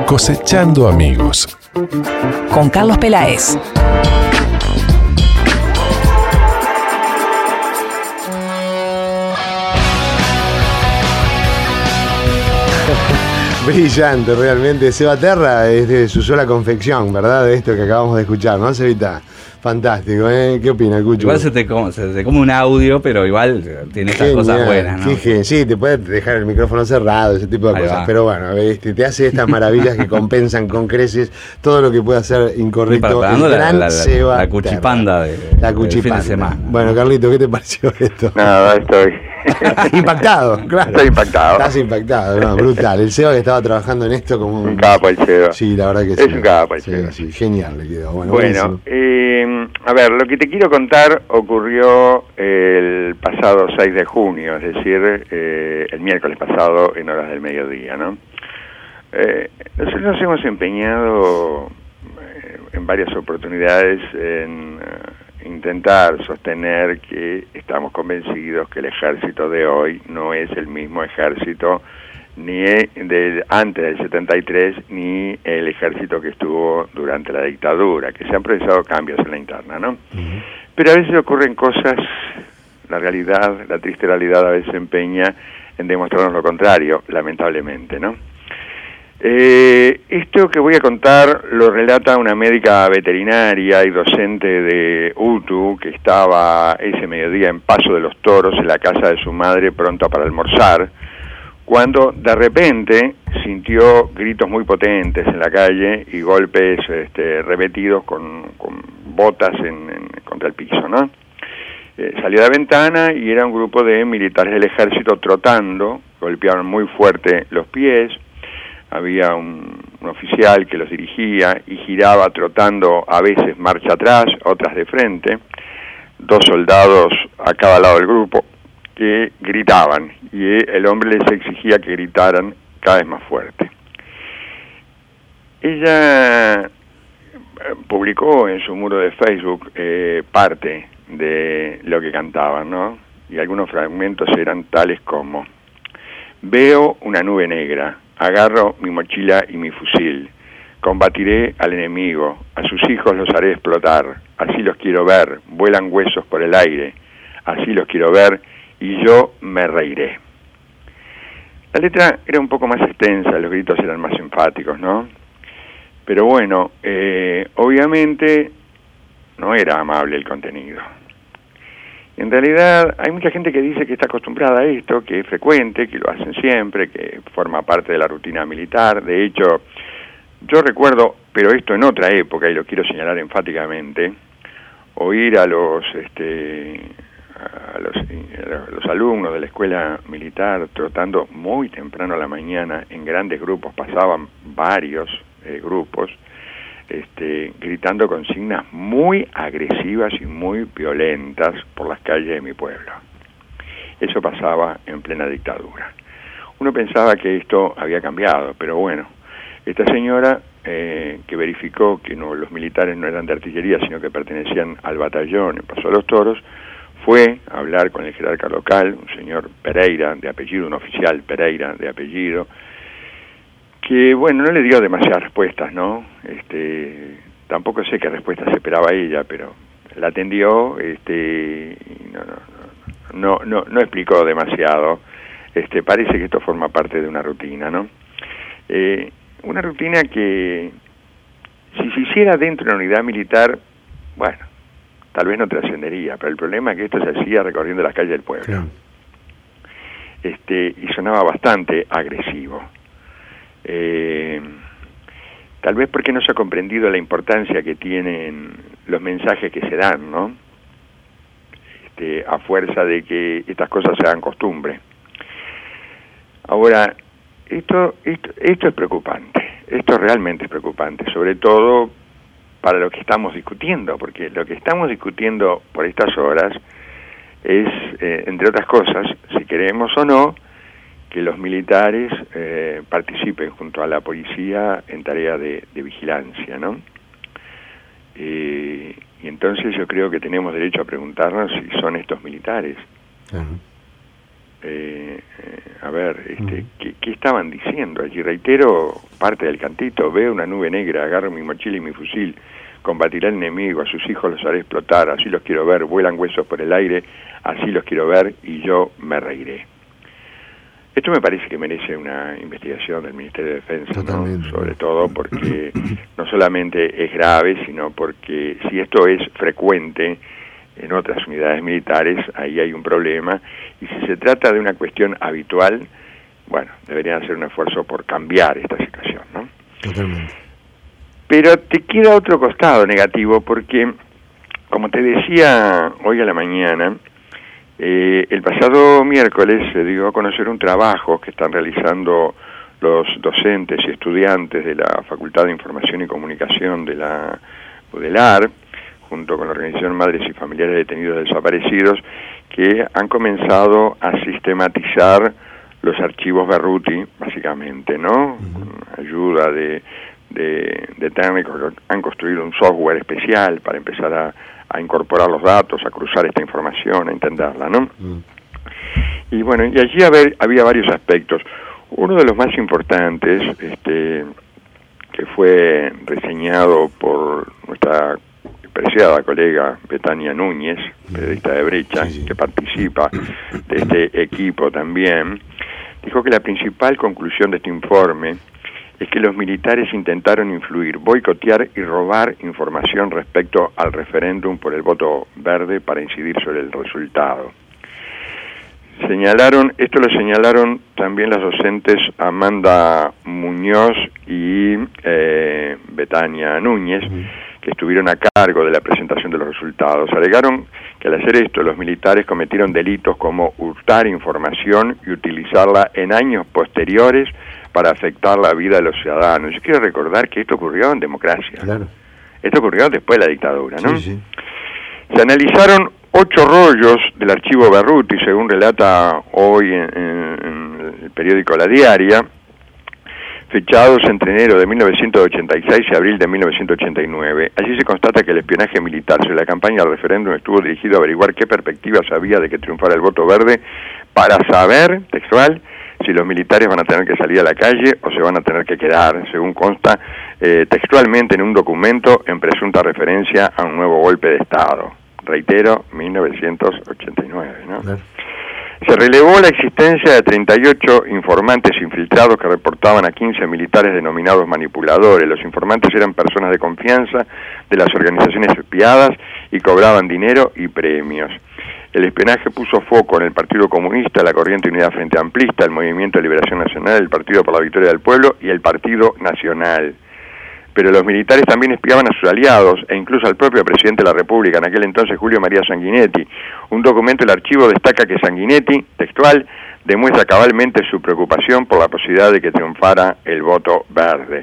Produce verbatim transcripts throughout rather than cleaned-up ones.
Cosechando amigos. Con Carlos Peláez. Brillante, realmente. Seba Terra es de su sola confección, ¿verdad? De esto que acabamos de escuchar, ¿no, Sebita? Fantástico, ¿eh? ¿Qué opina, Cucho? Igual se te, come, se te come un audio, pero igual tiene estas cosas buenas, ¿no? Qué, sí, te puedes dejar el micrófono cerrado, ese tipo de Ahí cosas. va. Pero bueno, este, te hace estas maravillas que compensan con creces todo lo que pueda ser incorrecto. Preparando El la, gran la, la, Seba la cuchipanda de, la del cuchipanda. fin de semana. Bueno, Carlito, ¿qué te pareció esto? Nada, estoy impactado, claro. Estoy impactado. Estás impactado, no, brutal. El Seba que estaba trabajando en esto como un... Un capo el Seba. Sí, la verdad que Es sí. un capo el sí, Seba. sí, genial le quedó. Bueno, Bueno, eh, a ver, lo que te quiero contar ocurrió el pasado seis de junio, es decir, eh, el miércoles pasado en horas del mediodía, ¿no? Eh, nosotros nos hemos empeñado eh, en varias oportunidades en uh, intentar sostener que estamos convencidos que el ejército de hoy no es el mismo ejército ni de antes del setenta y tres, ni el ejército que estuvo durante la dictadura, que se han procesado cambios en la interna, ¿no? Uh-huh. Pero a veces ocurren cosas, la realidad, la triste realidad a veces se empeña en demostrarnos lo contrario, lamentablemente, ¿no? Eh, esto que voy a contar lo relata una médica veterinaria y docente de U T U que estaba ese mediodía en Paso de los Toros, en la casa de su madre, pronta para almorzar, cuando de repente sintió gritos muy potentes en la calle y golpes este, repetidos con, con botas en, en, contra el piso, ¿no? Eh, salió a la ventana y era un grupo de militares del ejército trotando, golpeaban muy fuerte los pies, había un, un oficial que los dirigía y giraba trotando a veces marcha atrás, otras de frente, dos soldados a cada lado del grupo, que gritaban, y el hombre les exigía que gritaran cada vez más fuerte. Ella publicó en su muro de Facebook eh, parte de lo que cantaban, ¿no? Y algunos fragmentos eran tales como: veo una nube negra, agarro mi mochila y mi fusil, combatiré al enemigo, a sus hijos los haré explotar, así los quiero ver, vuelan huesos por el aire, así los quiero ver, y yo me reiré. La letra era un poco más extensa, los gritos eran más enfáticos, ¿no? Pero bueno, eh, obviamente no era amable el contenido. En realidad hay mucha gente que dice que está acostumbrada a esto, que es frecuente, que lo hacen siempre, que forma parte de la rutina militar. De hecho, yo recuerdo, pero esto en otra época, y lo quiero señalar enfáticamente, oír a los... este A los, a los alumnos de la escuela militar trotando muy temprano a la mañana en grandes grupos, pasaban varios eh, grupos, este, gritando consignas muy agresivas y muy violentas por las calles de mi pueblo. Eso pasaba en plena dictadura. Uno pensaba que esto había cambiado, pero bueno, esta señora eh, que verificó que no, los militares no eran de artillería, sino que pertenecían al batallón en Paso de los Toros, fue a hablar con el jerarca local, un señor Pereira de apellido, un oficial Pereira de apellido, que bueno, no le dio demasiadas respuestas, ¿no? Este, tampoco sé qué respuestas esperaba ella, pero la atendió, este, y no, no, no, no, no explicó demasiado. Este, parece que esto forma parte de una rutina, ¿no? Eh, una rutina que, si se hiciera dentro de una unidad militar, bueno, tal vez no trascendería, pero el problema es que esto se hacía recorriendo las calles del pueblo. Claro. Este, y sonaba bastante agresivo. Eh, tal vez porque no se ha comprendido la importancia que tienen los mensajes que se dan, ¿no? Este, a fuerza de que estas cosas se hagan costumbre. Ahora, esto, esto, esto es preocupante, esto realmente es preocupante, sobre todo para lo que estamos discutiendo, porque lo que estamos discutiendo por estas horas es, eh, entre otras cosas, si queremos o no, que los militares eh, participen junto a la policía en tarea de, de vigilancia, ¿no? Eh, y entonces yo creo que tenemos derecho a preguntarnos si son estos militares. Uh-huh. eh, eh, a ver, este, uh-huh. ¿qué, ¿qué estaban diciendo allí? Reitero parte del cantito. Veo una nube negra, agarro mi mochila y mi fusil, combatiré al enemigo, a sus hijos los haré explotar, así los quiero ver, vuelan huesos por el aire, así los quiero ver y yo me reiré. Esto me parece que merece una investigación del Ministerio de Defensa, ¿no? Sobre todo porque no solamente es grave, sino porque si esto es frecuente en otras unidades militares, ahí hay un problema, y si se trata de una cuestión habitual, bueno, deberían hacer un esfuerzo por cambiar esta situación, ¿no? Totalmente. Pero te queda otro costado negativo, porque, como te decía hoy a la mañana, eh, el pasado miércoles se dio a conocer un trabajo que están realizando los docentes y estudiantes de la Facultad de Información y Comunicación de la UDELAR, junto con la organización Madres y Familiares de Detenidos Desaparecidos, que han comenzado a sistematizar los archivos Berruti, básicamente, ¿no? Con ayuda de, de, de técnicos que han construido un software especial para empezar a, a incorporar los datos, a cruzar esta información, a entenderla, ¿no? Mm. Y bueno, y allí había, había varios aspectos. Uno de los más importantes, este, que fue reseñado por nuestra apreciada colega Betania Núñez, periodista de Brecha, sí, sí. que participa de este equipo también, dijo que la principal conclusión de este informe es que los militares intentaron influir, boicotear y robar información respecto al referéndum por el voto verde para incidir sobre el resultado. Señalaron, esto lo señalaron también las docentes Amanda Muñoz y eh, Betania Núñez, uh-huh. que estuvieron a cargo de la presentación de los resultados. Alegaron que al hacer esto los militares cometieron delitos como hurtar información y utilizarla en años posteriores para afectar la vida de los ciudadanos. Yo quiero recordar que esto ocurrió en democracia. Claro. Esto ocurrió después de la dictadura, ¿no? Sí, sí. Se analizaron ocho rollos del archivo Berruti, según relata hoy en, en el periódico La Diaria, fechados entre enero de mil novecientos ochenta y seis y abril de mil novecientos ochenta y nueve. Allí se constata que el espionaje militar sobre la campaña del referéndum estuvo dirigido a averiguar qué perspectivas había de que triunfara el voto verde para saber, textual, si los militares van a tener que salir a la calle o se van a tener que quedar, según consta eh, textualmente en un documento en presunta referencia a un nuevo golpe de Estado. Reitero, mil novecientos ochenta y nueve, ¿no? Claro. Se relevó la existencia de treinta y ocho informantes infiltrados que reportaban a quince militares denominados manipuladores. Los informantes eran personas de confianza de las organizaciones espiadas y cobraban dinero y premios. El espionaje puso foco en el Partido Comunista, la Corriente Unidad Frente Amplista, el Movimiento de Liberación Nacional, el Partido por la Victoria del Pueblo y el Partido Nacional. Pero los militares también espiaban a sus aliados e incluso al propio presidente de la República, en aquel entonces Julio María Sanguinetti. Un documento del archivo destaca que Sanguinetti, textual, demuestra cabalmente su preocupación por la posibilidad de que triunfara el voto verde.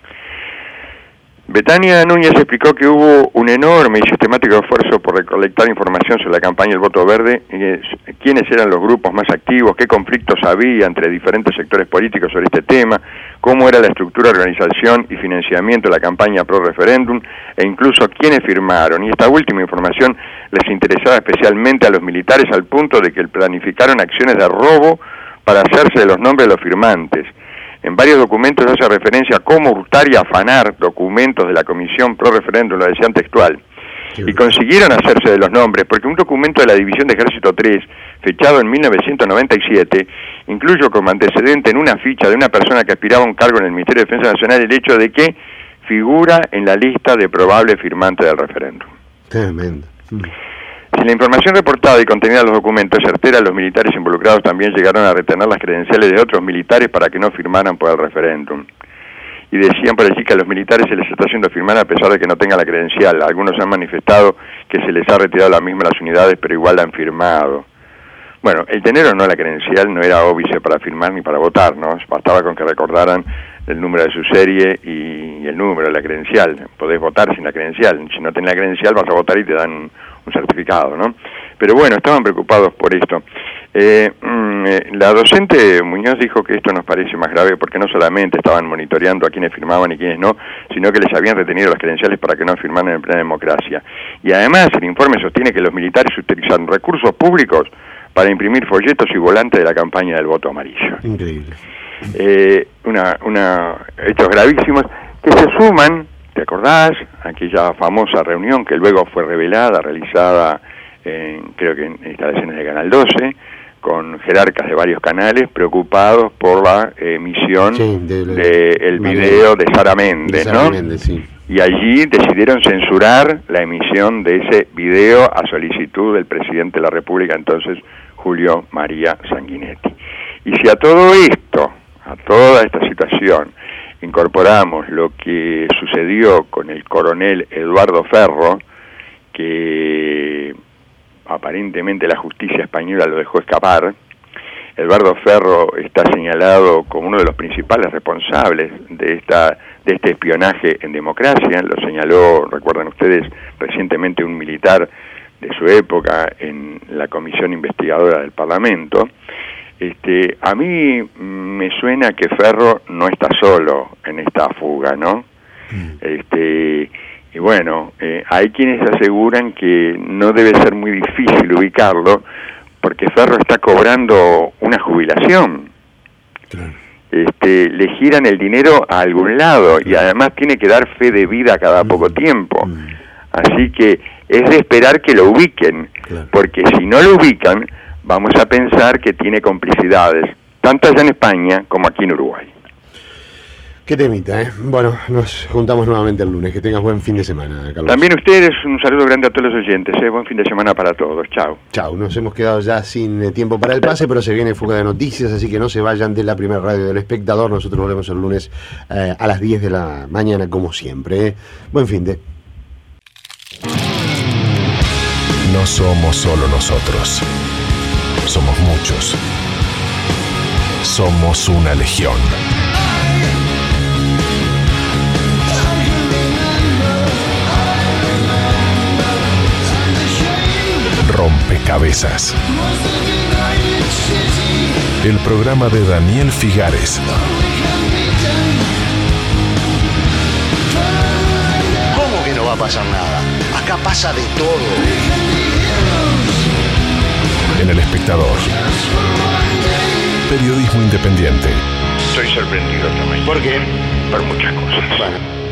Betania Núñez explicó que hubo un enorme y sistemático esfuerzo por recolectar información sobre la campaña del voto verde, y quiénes eran los grupos más activos, qué conflictos había entre diferentes sectores políticos sobre este tema, cómo era la estructura, organización y financiamiento de la campaña pro referéndum, e incluso quiénes firmaron. Y esta última información les interesaba especialmente a los militares al punto de que planificaron acciones de robo para hacerse de los nombres de los firmantes. En varios documentos hace referencia a cómo hurtar y afanar documentos de la Comisión Pro Referéndum, lo decían textual. Y consiguieron hacerse de los nombres, porque un documento de la División de Ejército tres, fechado en mil novecientos noventa y siete, incluye como antecedente en una ficha de una persona que aspiraba a un cargo en el Ministerio de Defensa Nacional el hecho de que figura en la lista de probables firmantes del referéndum. Tremendo. Si la información reportada y contenida en los documentos es certera, los militares involucrados también llegaron a retener las credenciales de otros militares para que no firmaran por el referéndum. Y decían por allí que a los militares se les está haciendo firmar a pesar de que no tengan la credencial. Algunos han manifestado que se les ha retirado la misma a las unidades, pero igual la han firmado. Bueno, el tener o no la credencial no era óbice para firmar ni para votar, ¿no? Bastaba con que recordaran el número de su serie y el número de la credencial. Podés votar sin la credencial. Si no tenés la credencial vas a votar y te dan un certificado, ¿no? Pero bueno, estaban preocupados por esto. Eh, la docente Muñoz dijo que esto nos parece más grave porque no solamente estaban monitoreando a quienes firmaban y quienes no, sino que les habían retenido las credenciales para que no firmaran en plena democracia. Y además el informe sostiene que los militares utilizaron recursos públicos para imprimir folletos y volantes de la campaña del voto amarillo. Increíble. eh, una, una, hechos gravísimos que se suman, ¿te acordás? Aquella famosa reunión que luego fue revelada, realizada en, creo que en instalaciones de Canal doce, con jerarcas de varios canales preocupados por la emisión sí, del de el video de Sara Méndez, de Sara ¿no? Méndez, sí. Y allí decidieron censurar la emisión de ese video a solicitud del presidente de la República, entonces Julio María Sanguinetti. Y si a todo esto, a toda esta situación, incorporamos lo que sucedió con el coronel Eduardo Ferro, que aparentemente la justicia española lo dejó escapar. Eduardo Ferro está señalado como uno de los principales responsables de esta de este espionaje en democracia. Lo señaló, recuerdan ustedes, recientemente un militar de su época en la comisión investigadora del Parlamento. Este, a mí me suena que Ferro no está solo en esta fuga, ¿no? Mm. Este, y bueno, eh, hay quienes aseguran que no debe ser muy difícil ubicarlo, porque Ferro está cobrando una jubilación. Claro. Este, le giran el dinero a algún lado, claro, y además tiene que dar fe de vida cada mm. poco tiempo. Mm. Así que es de esperar que lo ubiquen, claro, porque si no lo ubican, vamos a pensar que tiene complicidades, tanto allá en España como aquí en Uruguay. Qué temita, ¿eh? Bueno, nos juntamos nuevamente el lunes. Que tengas buen fin de semana, Carlos. También ustedes, un saludo grande a todos los oyentes, ¿eh? Buen fin de semana para todos. Chao. Chao. Nos hemos quedado ya sin tiempo para el pase, pero se viene fuga de noticias, así que no se vayan de la primera radio del Espectador. Nosotros volvemos el lunes eh, a las diez de la mañana, como siempre, ¿eh? Buen fin de... No somos solo nosotros. Somos muchos. Somos una legión. Rompecabezas. El programa de Daniel Figares. ¿Cómo que no va a pasar nada? Acá pasa de todo. En El Espectador. Periodismo independiente. Estoy sorprendido también. ¿Por qué? Por muchas cosas. Bueno.